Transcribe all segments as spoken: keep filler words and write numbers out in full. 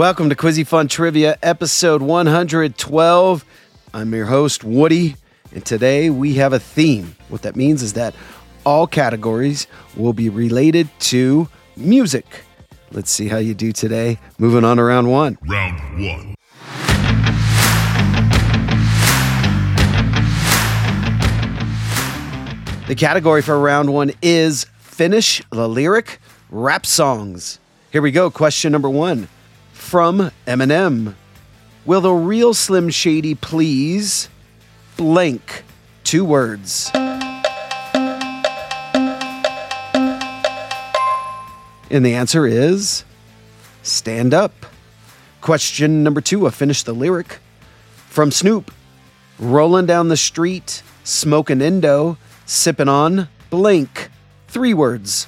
Welcome to Quizzy Fun Trivia, episode one hundred twelve. I'm your host, Woody, and today we have a theme. What that means is that all categories will be related to music. Let's see how you do today. Moving on to round one. Round one. The category for round one is Finish the Lyric Rap Songs. Here we go. Question number one. From Eminem. Will the real Slim Shady please blank two words? And the answer is stand up. Question number two, a Finish the Lyric. From Snoop. Rolling down the street, smoking Indo, sipping on blank. Three words.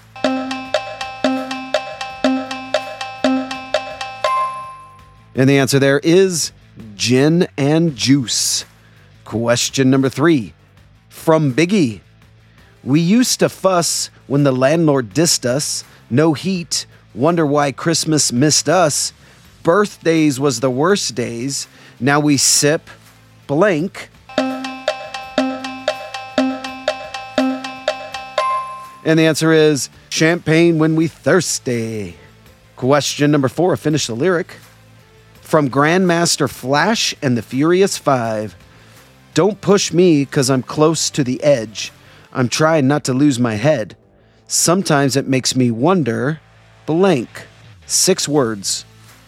And the answer there is gin and juice. Question number three, from Biggie. We used to fuss when the landlord dissed us. No heat, wonder why Christmas missed us. Birthdays was the worst days. Now we sip blank. And the answer is champagne when we thirsty. Question number four, Finish the Lyric. From Grandmaster Flash and the Furious Five. Don't push me cause I'm close to the edge. I'm trying not to lose my head. Sometimes it makes me wonder, blank. Six words.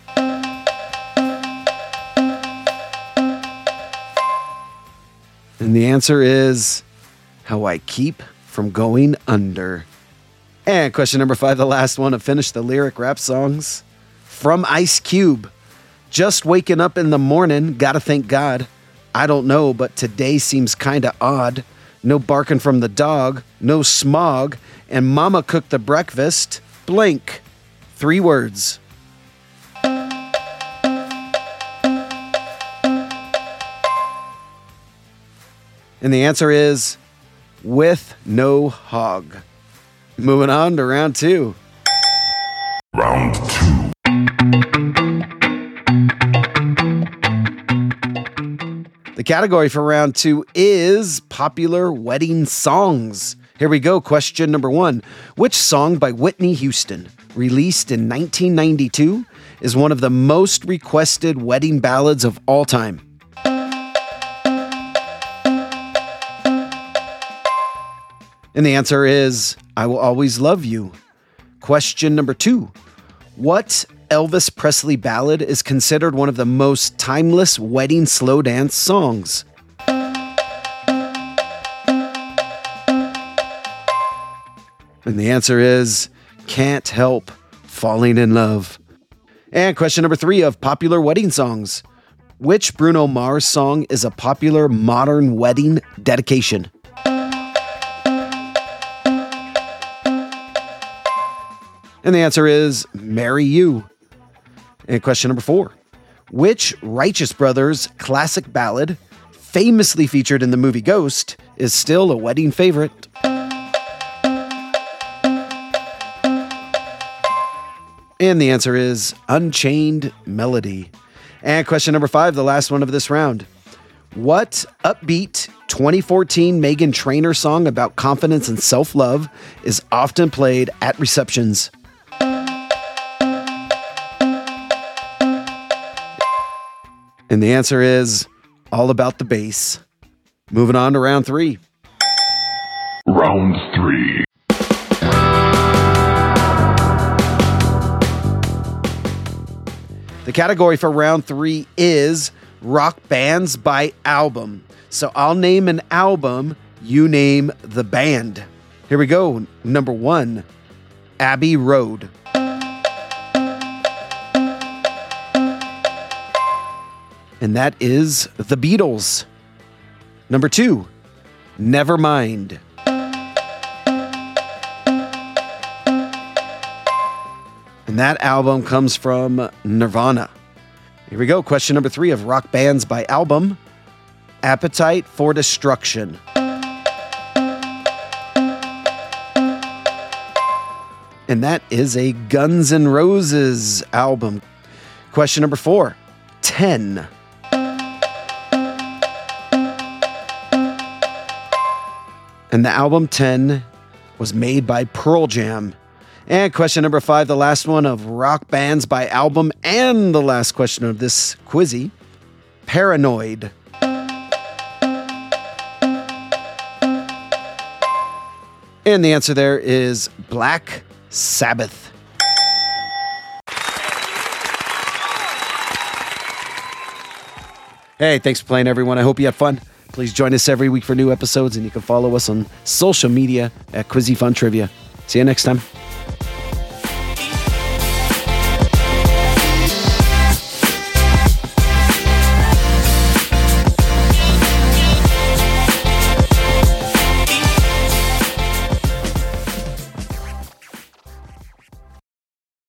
And the answer is how I keep from going under. And question number five, the last one to Finish the Lyric Rap Songs. From Ice Cube. Just waking up in the morning, gotta thank God. I don't know, but today seems kinda odd. No barking from the dog, no smog, and mama cooked the breakfast, blank. Three words. And the answer is with no hog. Moving on to round two. Round two. The category for round two is popular wedding songs. Here we go. Question number one. Which song by Whitney Houston, released in nineteen ninety-two, is one of the most requested wedding ballads of all time? And the answer is I Will Always Love You. Question number two. What Elvis Presley ballad is considered one of the most timeless wedding slow dance songs? And the answer is Can't Help Falling in Love. And question number three of popular wedding songs. Which Bruno Mars song is a popular modern wedding dedication? And the answer is Marry You. And question number four. Which Righteous Brothers classic ballad, famously featured in the movie Ghost, is still a wedding favorite? And the answer is Unchained Melody. And question number five, the last one of this round. What upbeat twenty fourteen Meghan Trainor song about confidence and self-love is often played at receptions? And the answer is All About the Bass. Moving on to round three. Round three. The category for round three is rock bands by album. So I'll name an album, you name the band. Here we go. Number one, Abbey Road. And that is The Beatles. Number two, Nevermind. And that album comes from Nirvana. Here we go. Question number three of rock bands by album, Appetite for Destruction. And that is a Guns N' Roses album. Question number four, ten. And the album ten was made by Pearl Jam. And question number five, the last one of rock bands by album, and the last question of this quizzy, Paranoid. And the answer there is Black Sabbath. Hey, thanks for playing, everyone. I hope you had fun. Please join us every week for new episodes, and you can follow us on social media at Quizzy Fun Trivia. See you next time.